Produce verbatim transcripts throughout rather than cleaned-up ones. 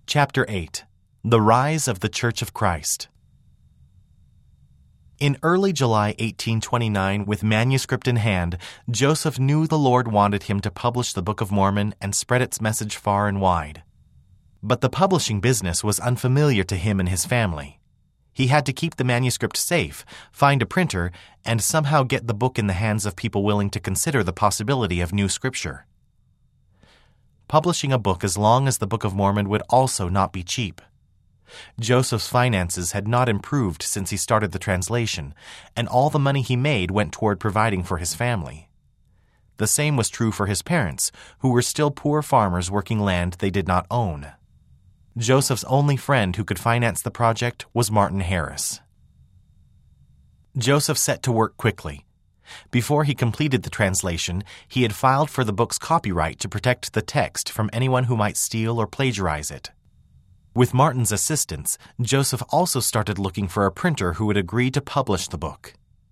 Chapter eight. The Rise of the Church of Christ. In early July eighteen twenty-nine, with manuscript in hand, Joseph knew the Lord wanted him to publish the Book of Mormon and spread its message far and wide. But the publishing business was unfamiliar to him and his family. He had to keep the manuscript safe, find a printer, and somehow get the book in the hands of people willing to consider the possibility of new scripture. Publishing a book as long as the Book of Mormon would also not be cheap. Joseph's finances had not improved since he started the translation, and all the money he made went toward providing for his family. The same was true for his parents, who were still poor farmers working land they did not own. Joseph's only friend who could finance the project was Martin Harris. Joseph set to work quickly. Before he completed the translation, he had filed for the book's copyright to protect the text from anyone who might steal or plagiarize it. With Martin's assistance, Joseph also started looking for a printer who would agree to publish the book.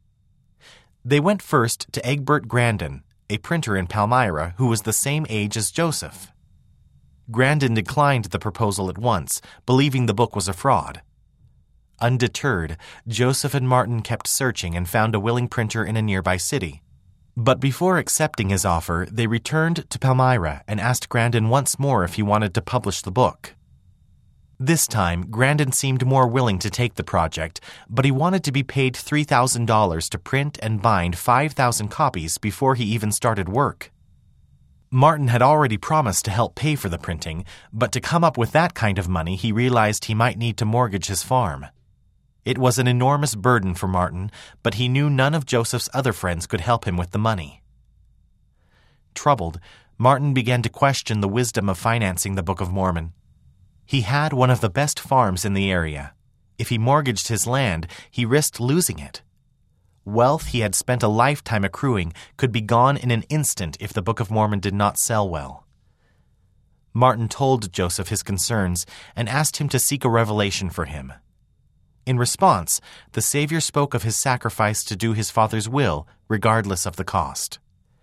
They went first to Egbert Grandin, a printer in Palmyra who was the same age as Joseph. Grandin declined the proposal at once, believing the book was a fraud. Undeterred, Joseph and Martin kept searching and found a willing printer in a nearby city. But before accepting his offer, they returned to Palmyra and asked Grandin once more if he wanted to publish the book. This time, Grandin seemed more willing to take the project, but he wanted to be paid three thousand dollars to print and bind five thousand copies before he even started work. Martin had already promised to help pay for the printing, but to come up with that kind of money, he realized he might need to mortgage his farm. It was an enormous burden for Martin, but he knew none of Joseph's other friends could help him with the money. Troubled, Martin began to question the wisdom of financing the Book of Mormon. He had one of the best farms in the area. If he mortgaged his land, he risked losing it. Wealth he had spent a lifetime accruing could be gone in an instant if the Book of Mormon did not sell well. Martin told Joseph his concerns and asked him to seek a revelation for him. In response, the Savior spoke of his sacrifice to do his Father's will, regardless of the cost.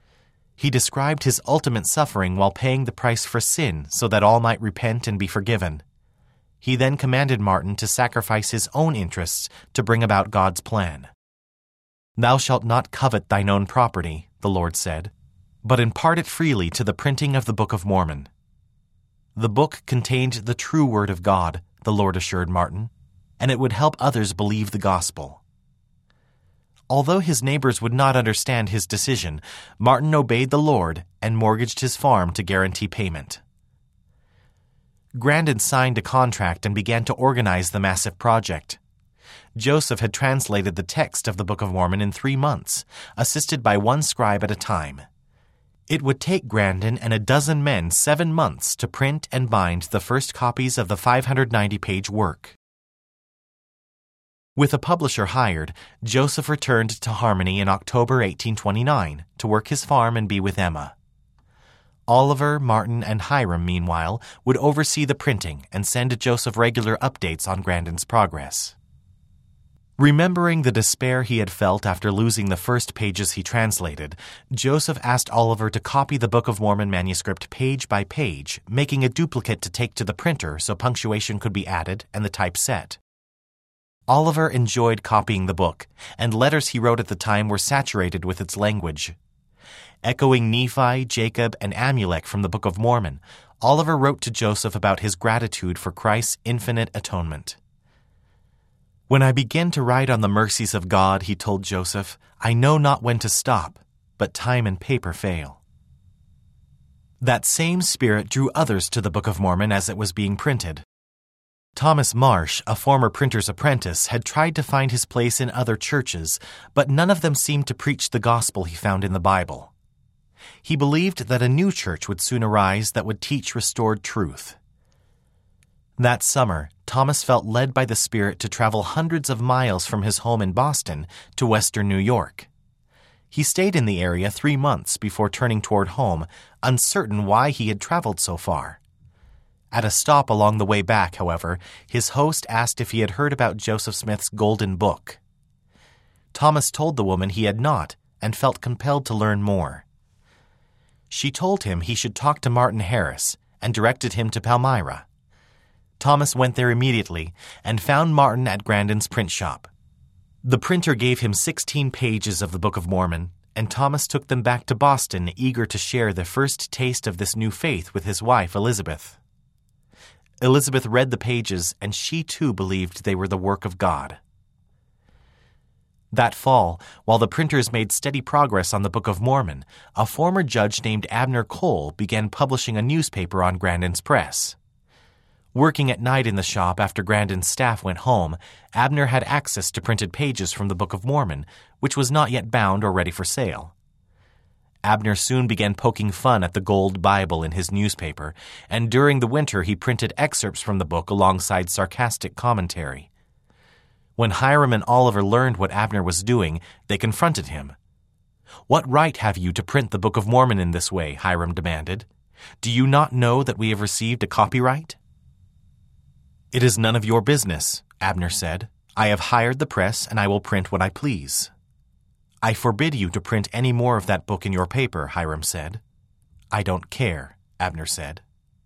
He described his ultimate suffering while paying the price for sin so that all might repent and be forgiven. He then commanded Martin to sacrifice his own interests to bring about God's plan. "Thou shalt not covet thine own property," the Lord said, "but impart it freely to the printing of the Book of Mormon." The book contained the true word of God, the Lord assured Martin, and it would help others believe the gospel. Although his neighbors would not understand his decision, Martin obeyed the Lord and mortgaged his farm to guarantee payment. Grandin signed a contract and began to organize the massive project. Joseph had translated the text of the Book of Mormon in three months, assisted by one scribe at a time. It would take Grandin and a dozen men seven months to print and bind the first copies of the five hundred ninety page work. With a publisher hired, Joseph returned to Harmony in October eighteen twenty-nine to work his farm and be with Emma. Oliver, Martin, and Hiram, meanwhile, would oversee the printing and send Joseph regular updates on Grandin's progress. Remembering the despair he had felt after losing the first pages he translated, Joseph asked Oliver to copy the Book of Mormon manuscript page by page, making a duplicate to take to the printer so punctuation could be added and the type set. Oliver enjoyed copying the book, and letters he wrote at the time were saturated with its language. Echoing Nephi, Jacob, and Amulek from the Book of Mormon, Oliver wrote to Joseph about his gratitude for Christ's infinite atonement. "When I begin to write on the mercies of God," he told Joseph, "I know not when to stop, but time and paper fail." That same spirit drew others to the Book of Mormon as it was being printed. Thomas Marsh, a former printer's apprentice, had tried to find his place in other churches, but none of them seemed to preach the gospel he found in the Bible. He believed that a new church would soon arise that would teach restored truth. That summer, Thomas felt led by the Spirit to travel hundreds of miles from his home in Boston to western New York. He stayed in the area three months before turning toward home, uncertain why he had traveled so far. At a stop along the way back, however, his host asked if he had heard about Joseph Smith's Golden Book. Thomas told the woman he had not and felt compelled to learn more. She told him he should talk to Martin Harris and directed him to Palmyra. Thomas went there immediately and found Martin at Grandin's print shop. The printer gave him sixteen pages of the Book of Mormon, and Thomas took them back to Boston, eager to share the first taste of this new faith with his wife, Elizabeth. Elizabeth read the pages, and she too believed they were the work of God. That fall, while the printers made steady progress on the Book of Mormon, a former judge named Abner Cole began publishing a newspaper on Grandin's press. Working at night in the shop after Grandin's staff went home, Abner had access to printed pages from the Book of Mormon, which was not yet bound or ready for sale. Abner soon began poking fun at the Gold Bible in his newspaper, and during the winter he printed excerpts from the book alongside sarcastic commentary. When Hiram and Oliver learned what Abner was doing, they confronted him. "What right have you to print the Book of Mormon in this way?" Hiram demanded. "Do you not know that we have received a copyright?" "It is none of your business," Abner said. "I have hired the press, and I will print what I please." "I forbid you to print any more of that book in your paper," Hiram said. "I don't care," Abner said.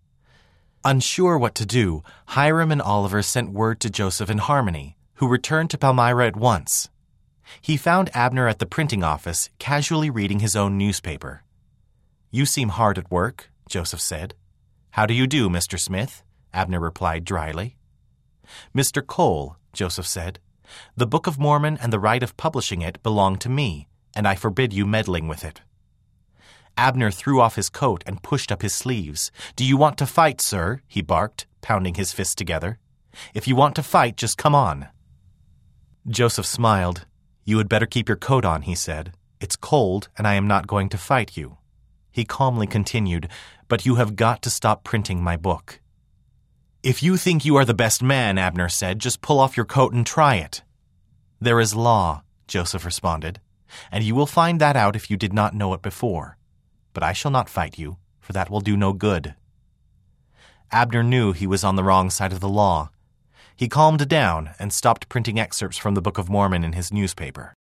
Unsure what to do, Hiram and Oliver sent word to Joseph and Harmony, who returned to Palmyra at once. He found Abner at the printing office, casually reading his own newspaper. "You seem hard at work," Joseph said. "How do you do, Mister Smith?" Abner replied dryly. "Mister Cole," Joseph said, "the Book of Mormon and the right of publishing it belong to me, and I forbid you meddling with it." Abner threw off his coat and pushed up his sleeves. "Do you want to fight, sir?" he barked, pounding his fists together. "If you want to fight, just come on." Joseph smiled. "You had better keep your coat on," he said. "It's cold, and I am not going to fight you." He calmly continued, "But you have got to stop printing my book." "If you think you are the best man," Abner said, "just pull off your coat and try it." "There is law," Joseph responded, "and you will find that out if you did not know it before. But I shall not fight you, for that will do no good." Abner knew he was on the wrong side of the law. He calmed down and stopped printing excerpts from the Book of Mormon in his newspaper.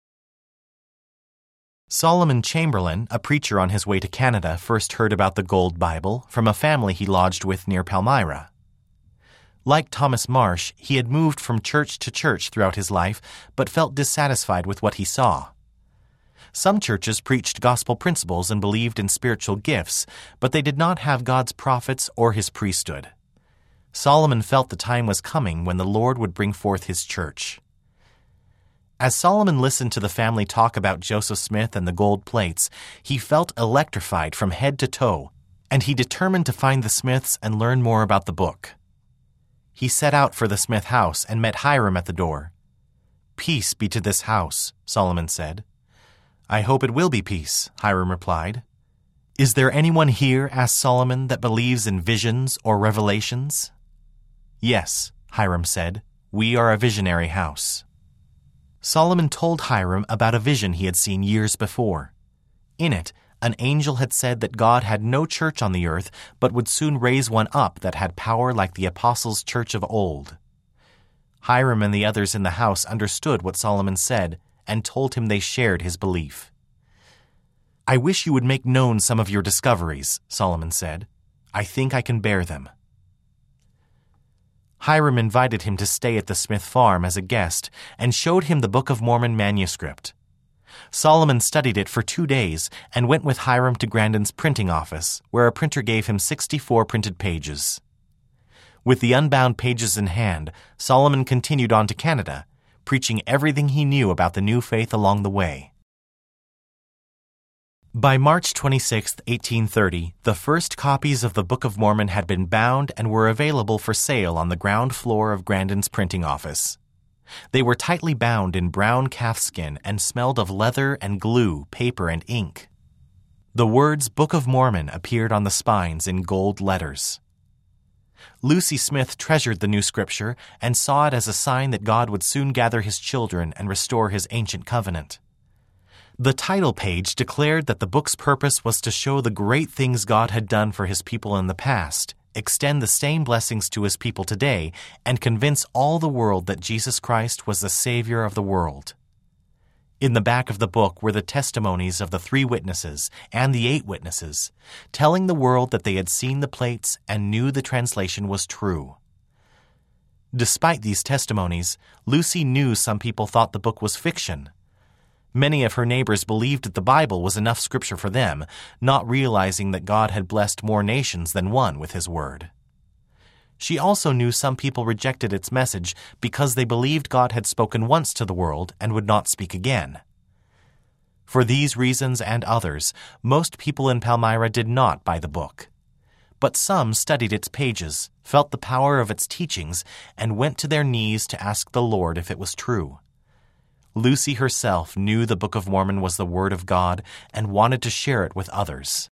Solomon Chamberlain, a preacher on his way to Canada, first heard about the Gold Bible from a family he lodged with near Palmyra. Like Thomas Marsh, he had moved from church to church throughout his life, but felt dissatisfied with what he saw. Some churches preached gospel principles and believed in spiritual gifts, but they did not have God's prophets or his priesthood. Solomon felt the time was coming when the Lord would bring forth his church. As Solomon listened to the family talk about Joseph Smith and the gold plates, he felt electrified from head to toe, and he determined to find the Smiths and learn more about the book. He set out for the Smith house and met Hiram at the door. "Peace be to this house," Solomon said. "I hope it will be peace," Hiram replied. "Is there anyone here," asked Solomon, "that believes in visions or revelations?" "Yes," Hiram said, "we are a visionary house." Solomon told Hiram about a vision he had seen years before. In it, an angel had said that God had no church on the earth, but would soon raise one up that had power like the apostles' church of old. Hiram and the others in the house understood what Solomon said and told him they shared his belief. "I wish you would make known some of your discoveries," Solomon said. "I think I can bear them." Hiram invited him to stay at the Smith farm as a guest and showed him the Book of Mormon manuscript. Solomon studied it for two days and went with Hiram to Grandin's printing office, where a printer gave him sixty-four printed pages. With the unbound pages in hand, Solomon continued on to Canada, preaching everything he knew about the new faith along the way. By March twenty-sixth, eighteen thirty, the first copies of the Book of Mormon had been bound and were available for sale on the ground floor of Grandin's printing office. They were tightly bound in brown calfskin and smelled of leather and glue, paper, and ink. The words Book of Mormon appeared on the spines in gold letters. Lucy Smith treasured the new scripture and saw it as a sign that God would soon gather his children and restore his ancient covenant. The title page declared that the book's purpose was to show the great things God had done for his people in the past, extend the same blessings to his people today, and convince all the world that Jesus Christ was the Savior of the world. In the back of the book were the testimonies of the three witnesses and the eight witnesses, telling the world that they had seen the plates and knew the translation was true. Despite these testimonies, Lucy knew some people thought the book was fiction. Many of her neighbors believed that the Bible was enough scripture for them, not realizing that God had blessed more nations than one with His word. She also knew some people rejected its message because they believed God had spoken once to the world and would not speak again. For these reasons and others, most people in Palmyra did not buy the book. But some studied its pages, felt the power of its teachings, and went to their knees to ask the Lord if it was true. Lucy herself knew the Book of Mormon was the Word of God and wanted to share it with others.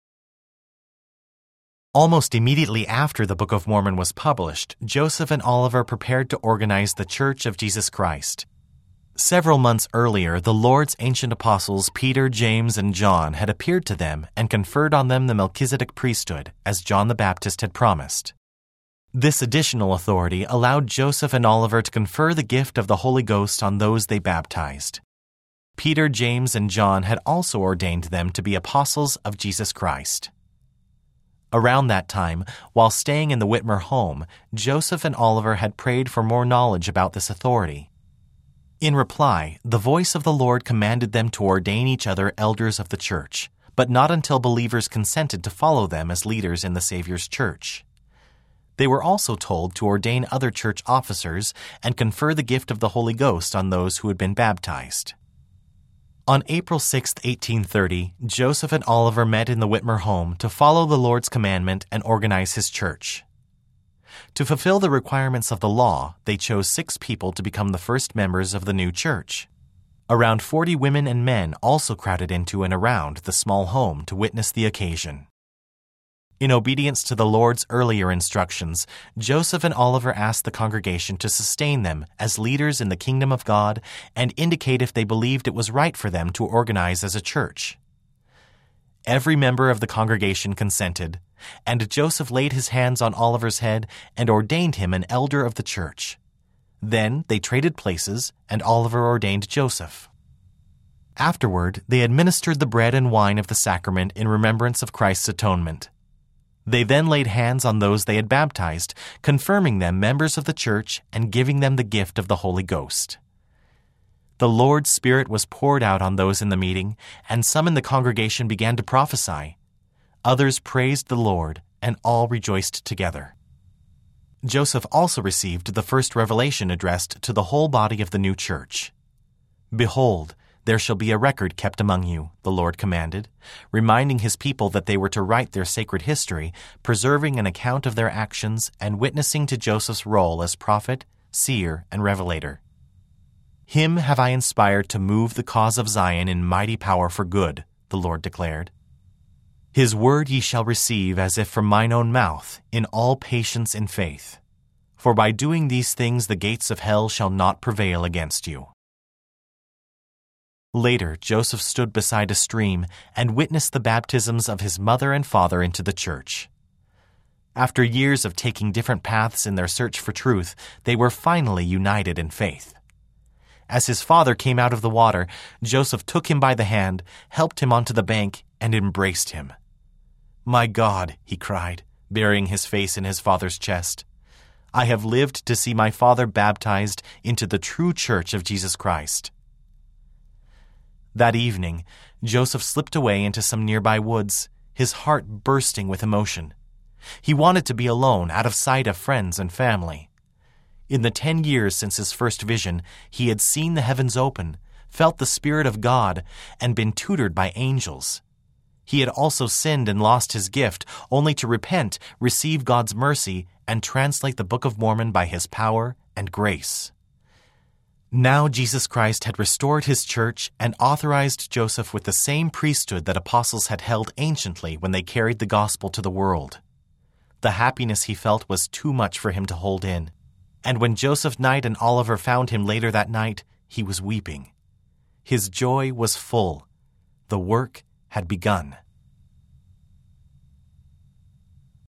Almost immediately after the Book of Mormon was published, Joseph and Oliver prepared to organize the Church of Jesus Christ. Several months earlier, the Lord's ancient apostles Peter, James, and John had appeared to them and conferred on them the Melchizedek priesthood, as John the Baptist had promised. This additional authority allowed Joseph and Oliver to confer the gift of the Holy Ghost on those they baptized. Peter, James, and John had also ordained them to be apostles of Jesus Christ. Around that time, while staying in the Whitmer home, Joseph and Oliver had prayed for more knowledge about this authority. In reply, the voice of the Lord commanded them to ordain each other elders of the church, but not until believers consented to follow them as leaders in the Savior's church. They were also told to ordain other church officers and confer the gift of the Holy Ghost on those who had been baptized. On April sixth, eighteen thirty, Joseph and Oliver met in the Whitmer home to follow the Lord's commandment and organize his church. To fulfill the requirements of the law, they chose six people to become the first members of the new church. Around forty women and men also crowded into and around the small home to witness the occasion. In obedience to the Lord's earlier instructions, Joseph and Oliver asked the congregation to sustain them as leaders in the kingdom of God and indicate if they believed it was right for them to organize as a church. Every member of the congregation consented, and Joseph laid his hands on Oliver's head and ordained him an elder of the church. Then they traded places, and Oliver ordained Joseph. Afterward, they administered the bread and wine of the sacrament in remembrance of Christ's atonement. They then laid hands on those they had baptized, confirming them members of the church and giving them the gift of the Holy Ghost. The Lord's Spirit was poured out on those in the meeting, and some in the congregation began to prophesy. Others praised the Lord, and all rejoiced together. Joseph also received the first revelation addressed to the whole body of the new church. "Behold, there shall be a record kept among you," the Lord commanded, reminding his people that they were to write their sacred history, preserving an account of their actions and witnessing to Joseph's role as prophet, seer, and revelator. "Him have I inspired to move the cause of Zion in mighty power for good," the Lord declared. "His word ye shall receive as if from mine own mouth, in all patience and faith. For by doing these things the gates of hell shall not prevail against you." Later, Joseph stood beside a stream and witnessed the baptisms of his mother and father into the church. After years of taking different paths in their search for truth, they were finally united in faith. As his father came out of the water, Joseph took him by the hand, helped him onto the bank, and embraced him. "My God," he cried, burying his face in his father's chest, "I have lived to see my father baptized into the true church of Jesus Christ." That evening, Joseph slipped away into some nearby woods, his heart bursting with emotion. He wanted to be alone, out of sight of friends and family. In the ten years since his first vision, he had seen the heavens open, felt the Spirit of God, and been tutored by angels. He had also sinned and lost his gift, only to repent, receive God's mercy, and translate the Book of Mormon by his power and grace. Now Jesus Christ had restored his church and authorized Joseph with the same priesthood that apostles had held anciently when they carried the gospel to the world. The happiness he felt was too much for him to hold in, and when Joseph Knight and Oliver found him later that night, he was weeping. His joy was full. The work had begun.